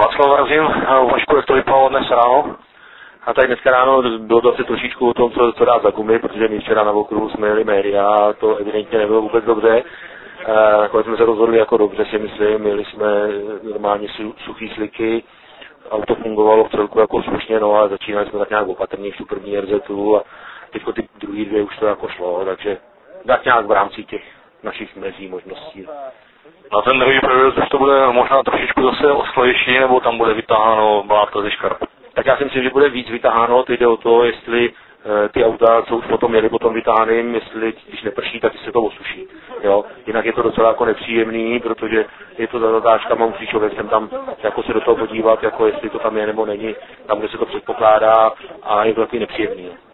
Václav Razin, uvažku, jak to vypadalo dnes ráno. A tady dneska ráno bylo to asi trošičku o tom, co dát za gumy, protože my včera na okruhu jsme jeli média a to evidentně nebylo vůbec dobře. Nakonec jsme se rozhodli jako dobře, si myslím, měli jsme normálně suchý sliky, auto fungovalo v celku jako slušně, no a začínali jsme tak nějak opatrně v tu první RZ-tu a teďko ty druhý dvě už to jako šlo, takže tak nějak v rámci těch našich mezí možností. Na ten druhý průjezd už to bude možná trošičku zase ostrější, nebo tam bude vytáháno bláto ze škarp? Tak já si myslím, že bude víc vytáháno, teď jde o to, jestli ty auta, co už potom měli potom vytáhaným, jestli když neprší, tak se to osuší. Jo? Jinak je to docela jako nepříjemný, protože je to za zatáčkama, musí člověk sem tam jako se do toho podívat, jako jestli to tam je nebo není, tam, kde se to předpokládá a je to takový nepříjemný.